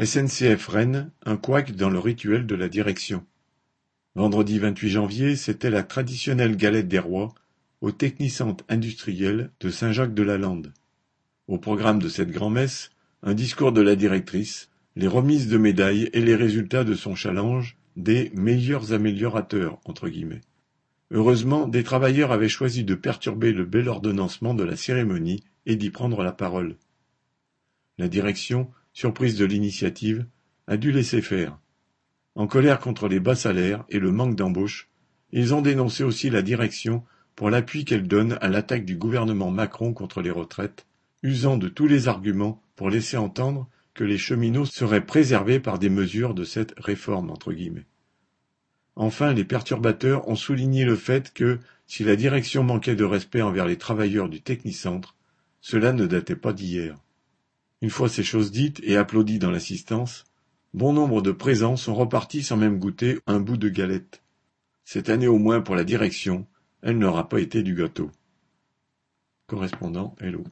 SNCF Rennes, un couac dans le rituel de la direction. Vendredi 28 janvier, c'était la traditionnelle galette des rois au technicentre industriel de Saint-Jacques-de-la-Lande. Au programme de cette grand-messe, un discours de la directrice, les remises de médailles et les résultats de son challenge des « meilleurs améliorateurs ». Heureusement, des travailleurs avaient choisi de perturber le bel ordonnancement de la cérémonie et d'y prendre la parole. La direction, surprise de l'initiative, a dû laisser faire. En colère contre les bas salaires et le manque d'embauche, ils ont dénoncé aussi la direction pour l'appui qu'elle donne à l'attaque du gouvernement Macron contre les retraites, usant de tous les arguments pour laisser entendre que les cheminots seraient préservés par des mesures de cette « réforme ». Enfin, les perturbateurs ont souligné le fait que, si la direction manquait de respect envers les travailleurs du technicentre, cela ne datait pas d'hier. Une fois ces choses dites et applaudies dans l'assistance, bon nombre de présents sont repartis sans même goûter un bout de galette. Cette année au moins pour la direction, elle n'aura pas été du gâteau. Correspondant Hello.